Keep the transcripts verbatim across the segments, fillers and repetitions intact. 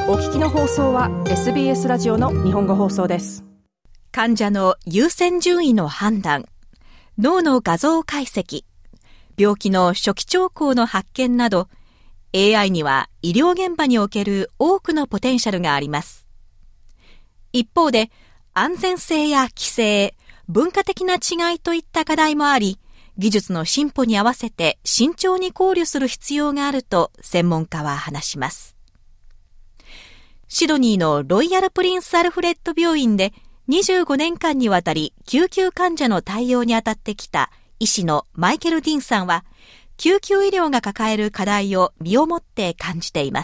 お聞きの放送は エスビーエス ラジオの日本語放送です。 患者の優先順位の判断、脳の画像解析、病気の初期兆候の発見など、エーアイ には医療現場における多くのポテンシャルがあります。一方で、安全性や規制、文化的な違いといった課題もあり、技術の進歩に合わせて慎重に考慮する必要があると専門家は話します。シドニーのロイヤルプリンスアルフレッド病院でにじゅうごねんかんにわたり救急患者の対応に当たってきた医師のマイケル・ディンさんは、救急医療が抱える課題を身をもって感じています。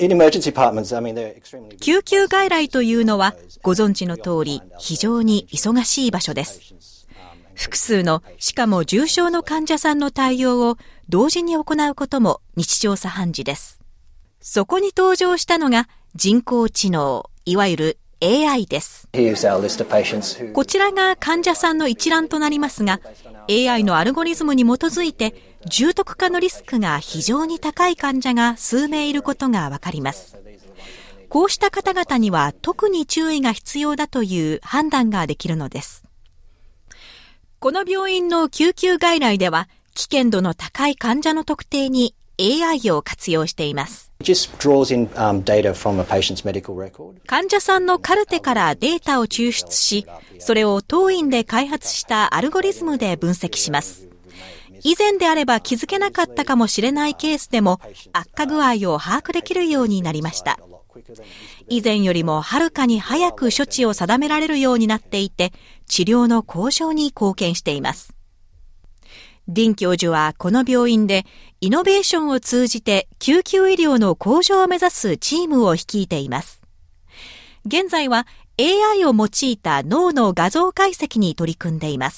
救急外来というのはご存知の通り非常に忙しい場所です。複数のしかも重症の患者さんの対応を同時に行うことも日常茶飯事です。そこに登場したのが人工知能、いわゆる エーアイ です。こちらが患者さんの一覧となりますが、エーアイ のアルゴリズムに基づいて重篤化のリスクが非常に高い患者が数名いることがわかります。こうした方々には特に注意が必要だという判断ができるのです。この病院の救急外来では、危険度の高い患者の特定に エーアイ を活用しています。患者さんのカルテからデータを抽出し、それを当院で開発したアルゴリズムで分析します。以前であれば気づけなかったかもしれないケースでも悪化具合を把握できるようになりました。以前よりもはるかに早く処置を定められるようになっていて、治療の向上に貢献しています。ディン教授はこの病院でイノベーションを通じて救急医療の向上を目指すチームを率いています。現在は エーアイ を用いた脳の画像解析に取り組んでいます。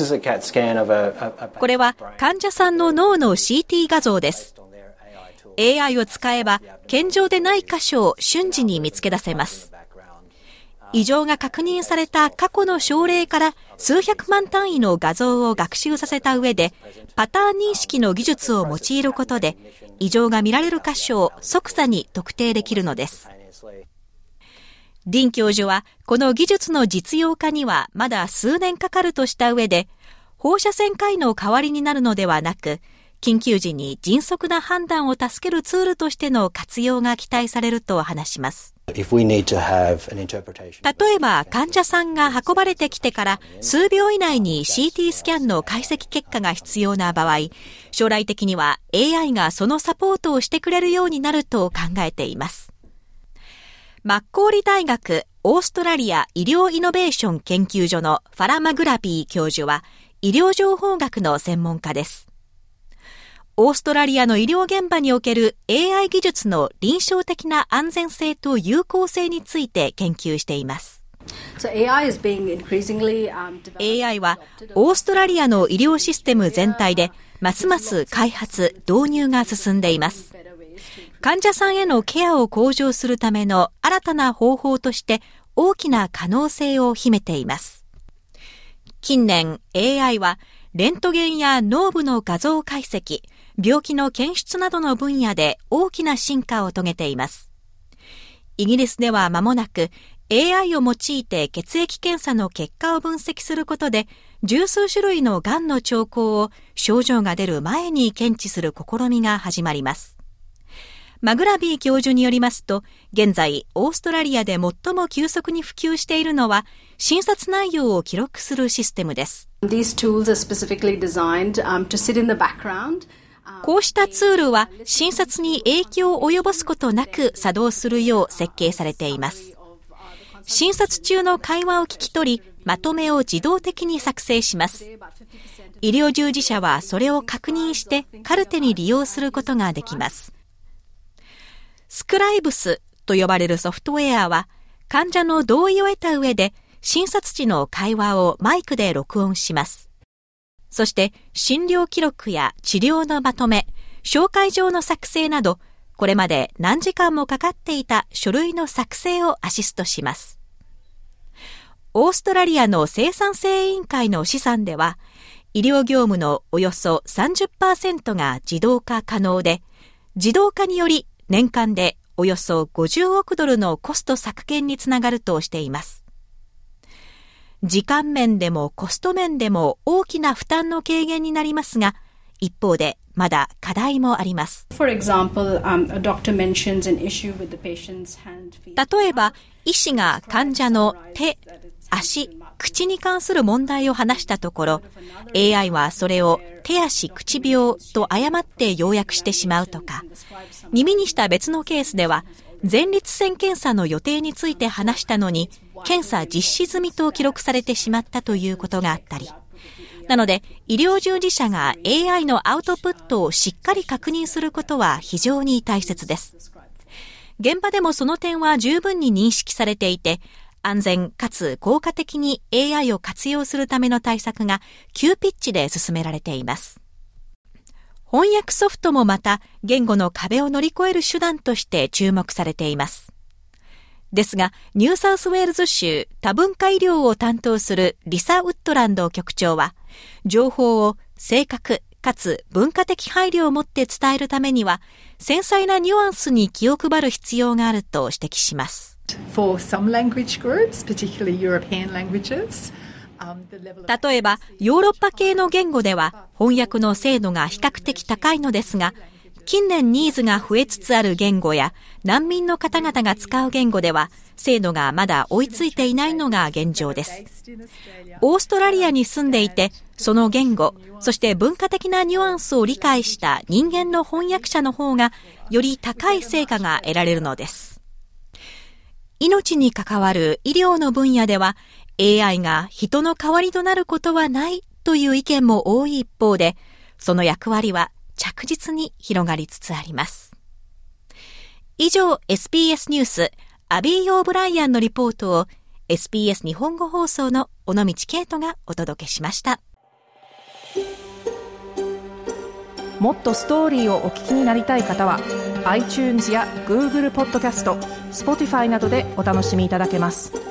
これは患者さんの脳の シーティー 画像です。エーアイ を使えば健常でない箇所を瞬時に見つけ出せます。異常が確認された過去の症例から数百万単位の画像を学習させた上で、パターン認識の技術を用いることで異常が見られる箇所を即座に特定できるのです。ディン教授はこの技術の実用化にはまだ数年かかるとした上で、放射線科医の代わりになるのではなく、緊急時に迅速な判断を助けるツールとしての活用が期待されると話します。例えば患者さんが運ばれてきてから数秒以内に シーティー スキャンの解析結果が必要な場合、将来的には エーアイ がそのサポートをしてくれるようになると考えています。マッコーリ大学オーストラリア医療イノベーション研究所のファラ・マグラビー教授は医療情報学の専門家です。オーストラリアの医療現場における エーアイ 技術の臨床的な安全性と有効性について研究しています。 So エーアイ is being increasingly, um, エーアイ はオーストラリアの医療システム全体でますます開発・導入が進んでいます。患者さんへのケアを向上するための新たな方法として大きな可能性を秘めています。近年 エーアイ はレントゲンや脳部の画像解析、病気の検出などの分野で大きな進化を遂げています。イギリスでは間もなく エーアイ を用いて血液検査の結果を分析することで、十数種類のがんの兆候を症状が出る前に検知する試みが始まります。マグラビー教授によりますと、現在オーストラリアで最も急速に普及しているのは診察内容を記録するシステムです。 These tools are specifically designed, um, to sit in the background. こうしたツールは診察に影響を及ぼすことなく作動するよう設計されています。診察中の会話を聞き取り、まとめを自動的に作成します。医療従事者はそれを確認してカルテに利用することができます。スクライブスと呼ばれるソフトウェアは、患者の同意を得た上で診察時の会話をマイクで録音します。そして診療記録や治療のまとめ、紹介状の作成など、これまで何時間もかかっていた書類の作成をアシストします。オーストラリアの生産性委員会の試算では、医療業務のおよそ さんじゅっパーセント が自動化可能で、自動化により年間でおよそごじゅうおくドルのコスト削減につながるとしています。時間面でもコスト面でも大きな負担の軽減になりますが、一方でまだ課題もあります。 For example, um, a doctor mentions an issue with the patient's hand, feet. 例えば、医師が患者の手、足、口に関する問題を話したところ、エーアイ はそれを手足口病と誤って要約してしまうとか、耳にした別のケースでは、前立腺検査の予定について話したのに、検査実施済みと記録されてしまったということがあったり、なので、医療従事者が エーアイ のアウトプットをしっかり確認することは非常に大切です。現場でもその点は十分に認識されていて、安全かつ効果的に エーアイ を活用するための対策が急ピッチで進められています。翻訳ソフトもまた言語の壁を乗り越える手段として注目されています。ですが、ニューサウスウェールズ州多文化医療を担当するリサ・ウッドランド局長は、情報を正確かつ文化的配慮を持って伝えるためには、繊細なニュアンスに気を配る必要があると指摘します。 For some language groups, particularly European languages, 例えば、ヨーロッパ系の言語では翻訳の精度が比較的高いのですが、近年ニーズが増えつつある言語や難民の方々が使う言語では精度がまだ追いついていないのが現状です。オーストラリアに住んでいて、その言語、そして文化的なニュアンスを理解した人間の翻訳者の方がより高い成果が得られるのです。命に関わる医療の分野では エーアイ が人の代わりとなることはないという意見も多い一方で、その役割は着実に広がりつつあります。以上、エスビーエス ニュース、アビー・オーブライアンのリポートを エスビーエス 日本語放送の尾道圭人がお届けしました。 もっとストーリーをお聞きになりたい方は iTunes や Google ポッドキャスト、Spotify などでお楽しみいただけます。